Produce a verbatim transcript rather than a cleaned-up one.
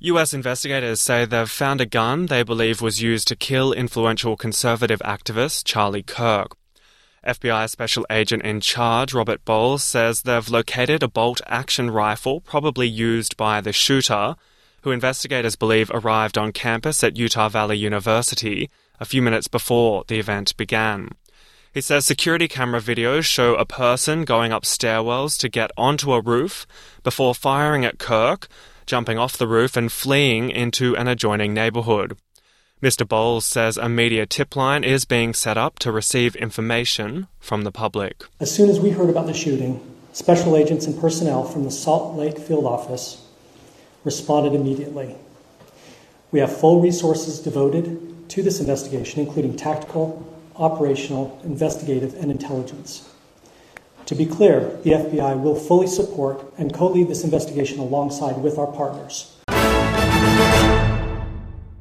U S investigators say they've found a gun they believe was used to kill influential conservative activist Charlie Kirk. F B I Special Agent in Charge Robert Bowles says they've located a bolt-action rifle probably used by the shooter, who investigators believe arrived on campus at Utah Valley University a few minutes before the event began. He says security camera videos show a person going up stairwells to get onto a roof before firing at Kirk, jumping off the roof and fleeing into an adjoining neighbourhood. Mister Bowles says a media tip line is being set up to receive information from the public. As soon as we heard about the shooting, special agents and personnel from the Salt Lake field office responded immediately. We have full resources devoted to this investigation, including tactical, operational, investigative, and intelligence. To be clear, the F B I will fully support and co-lead this investigation alongside with our partners.